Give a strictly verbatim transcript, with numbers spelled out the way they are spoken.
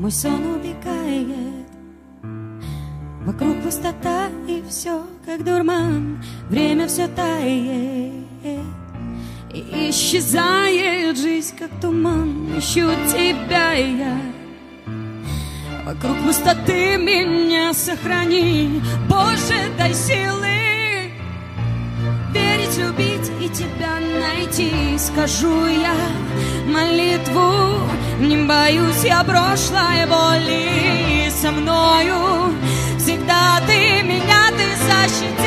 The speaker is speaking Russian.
мой сон убегает. Вокруг пустота и все как дурман, время все тает и исчезает жизнь как туман. Ищу тебя я, вокруг пустоты меня сохрани. Боже, дай силы верить, любить и тебя найти. Скажу я молитву, не боюсь я прошлой боли. Со мною всегда ты меня, ты защитишь.